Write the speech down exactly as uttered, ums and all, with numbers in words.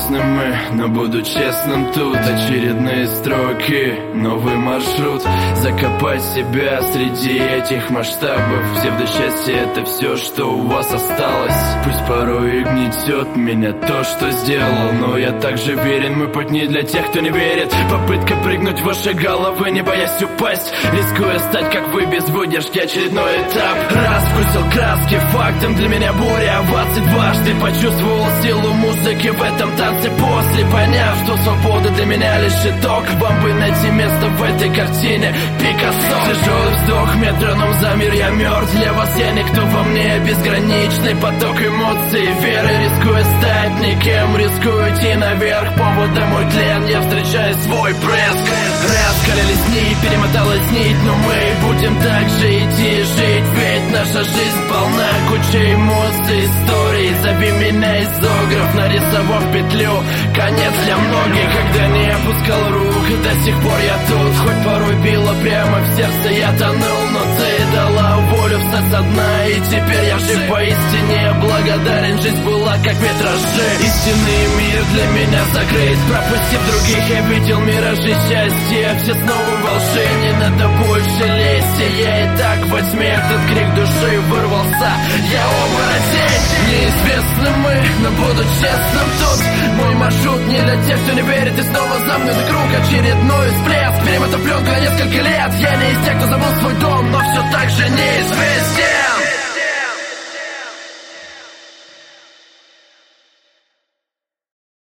Неизвестны мы, но буду честным тут. Очередные строки, новый маршрут. Закопать себя среди этих масштабов. Псевдосчастье — это все, что у вас осталось. Пусть порой и гнетет меня то, что сделал, но я также верен, мой путь не для тех, кто не верит. Попытка прыгнуть в ваши головы, не боясь упасть, рискуя стать, как вы, без выдержки. Очередной этап. Раз вкусил краски, фактом для меня буря. Двадцать дважды почувствовал силу музыки в этом танце. После поняв, что свобода для меня лишь итог, вам бы найти место в этой картине Пикассо. Тяжелый вздох, метроном замер, я мертв. Для вас я никто, во мне безграничный поток эмоций, веры. Рискуя стать никем, рискую идти наверх. Поводом мой тлен, я встречаю свой блеск. Раскалились дни, перемоталась нить, но мы будем так же идти и жить. Ведь наша жизнь полна кучей эмоций, историй. Зови меня изограф, нарисовав петлю. Конец для многих, когда не опускал рук, и до сих пор я тут. Хоть порой било прямо в сердце, я тонул, но ты дала волю встать со дна. И теперь я жив поистине благодарен. Жизнь была как витражи, истинный мир для меня закрыт. Пропустив других, я видел миражи счастья. Все снова волшеб, не надо больше лезть. Я и так во тьме, этот крик души вырвался. Я оборотень. Неизвестны мы, но буду честным тут. Мой маршрут не для тех, кто не верит. И снова замкнутый круг, очередной всплеск. Перемотав пленку на несколько лет. Я не из тех, кто забыл свой дом, но все так же неизвестен.